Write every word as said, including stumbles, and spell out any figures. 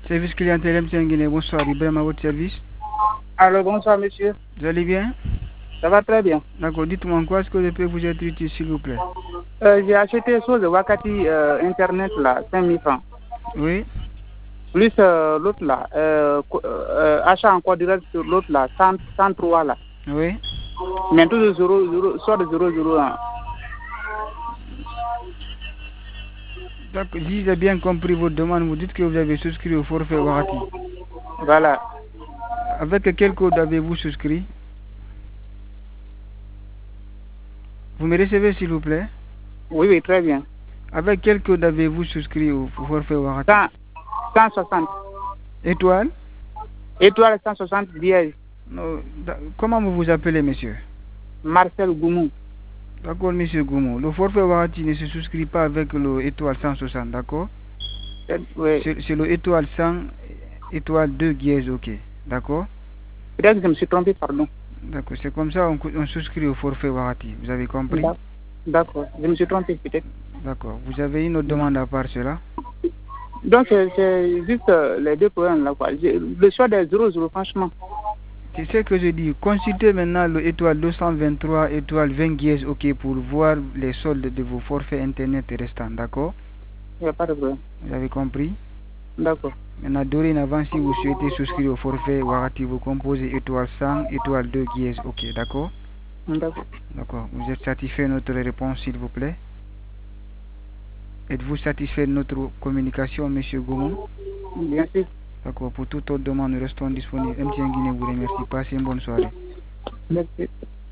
Service clientèle M T N Guinée, bonsoir, Ibrahim à votre service. Alors, bonsoir, monsieur. Vous allez bien? Ça va très bien. D'accord, dites-moi en quoi est-ce que je peux vous être utile, s'il vous plaît? Euh, j'ai acheté sur le Wakati euh, Internet, là, cinq mille francs. Oui. Plus euh, l'autre, là, euh, euh, achat en quoi direct sur l'autre, là, cent, cent trois, là. Oui. Mais tout de zéro, zéro, soit de zéro zéro un. D'accord, si j'ai bien compris votre demande, vous dites que vous avez souscrit au forfait Warati. Voilà. Avec quel code avez-vous souscrit? Vous me recevez, s'il vous plaît? Oui, oui, très bien. Avec quel code avez-vous souscrit au forfait Warati? cent soixante. Étoile? Étoile cent soixante dièse. Non, comment vous vous appelez, monsieur? Marcel Goumou. D'accord, monsieur Goumou. Le forfait Warati ne se souscrit pas avec le étoile cent soixante, d'accord? Oui. C'est le étoile cent, étoile deux dièse, ok. D'accord? Peut-être que je me suis trompé, pardon. D'accord, c'est comme ça on, on souscrit au forfait Warati. Vous avez compris? D'accord, je me suis trompé peut-être. D'accord. Vous avez une autre demande à part cela? Donc, c'est juste euh, les deux problèmes là, quoi. Le choix des zéro zéro, franchement. C'est ce que je dis. Consultez maintenant le étoile deux cent vingt-trois, étoile vingt dièse, ok, pour voir les soldes de vos forfaits internet restants, d'accord? Il n'y a pas de problème. Vous avez compris? D'accord. Maintenant, dorénavant, si vous souhaitez souscrire au forfait Warati, vous composez étoile cent, étoile deux dièse, ok, d'accord? D'accord. D'accord. Vous êtes satisfait de notre réponse, s'il vous plaît? Êtes-vous satisfait de notre communication, monsieur Goumou? Bien sûr. D'accord. Pour toute autre demande, nous restons disponibles. M T N Guinée vous remercie. Passez une bonne soirée. Merci.